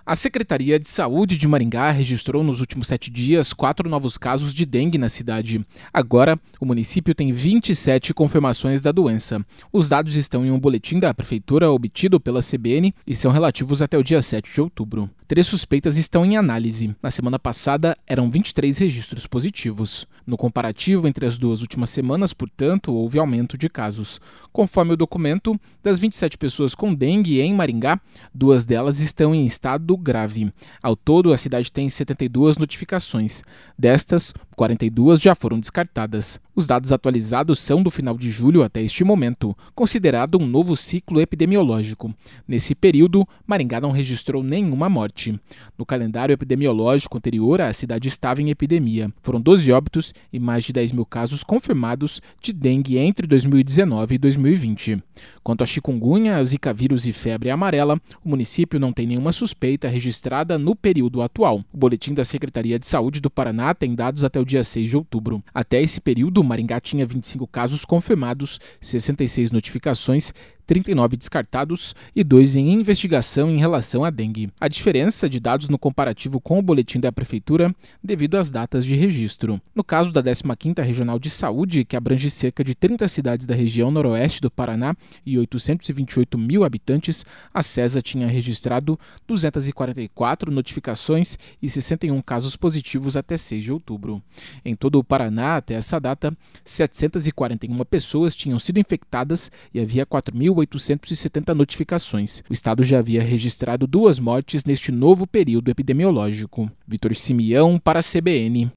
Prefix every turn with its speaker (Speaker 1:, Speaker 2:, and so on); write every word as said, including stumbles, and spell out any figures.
Speaker 1: A Secretaria de Saúde de Maringá registrou nos últimos sete dias quatro novos casos de dengue na cidade. Agora, o município tem vinte e sete confirmações da doença. Os dados estão em um boletim da Prefeitura obtido pela C B N e são relativos até o dia sete de outubro. Três suspeitas estão em análise. Na semana passada, eram vinte e três registros positivos. No comparativo entre as duas últimas semanas, portanto, houve aumento de casos. Conforme o documento, das vinte e sete pessoas com dengue em Maringá, duas delas estão em estado grave. Ao todo, a cidade tem setenta e duas notificações. Destas, quarenta e duas já foram descartadas. Os dados atualizados são do final de julho até este momento, considerado um novo ciclo epidemiológico. Nesse período, Maringá não registrou nenhuma morte. No calendário epidemiológico anterior, a cidade estava em epidemia. Foram doze óbitos e mais de dez mil casos confirmados de dengue entre dois mil e dezenove e dois mil e vinte. Quanto a chikungunya, zika vírus e febre amarela, o município não tem nenhuma suspeita registrada no período atual. O boletim da Secretaria de Saúde do Paraná tem dados até o dia seis de outubro. Até esse período, Maringá tinha vinte e cinco casos confirmados, sessenta e seis notificações, trinta e nove descartados e dois em investigação em relação à dengue. A diferença de dados no comparativo com o boletim da Prefeitura devido às datas de registro. No caso da décima quinta Regional de Saúde, que abrange cerca de trinta cidades da região noroeste do Paraná e oitocentos e vinte e oito mil habitantes, a SESA tinha registrado duzentas e quarenta e quatro notificações e sessenta e um casos positivos até seis de outubro. Em todo o Paraná, até essa data, setecentas e quarenta e uma pessoas tinham sido infectadas e havia quatro mil oitocentas e setenta notificações. O estado já havia registrado duas mortes neste novo período epidemiológico. Vitor Simeão para a C B N.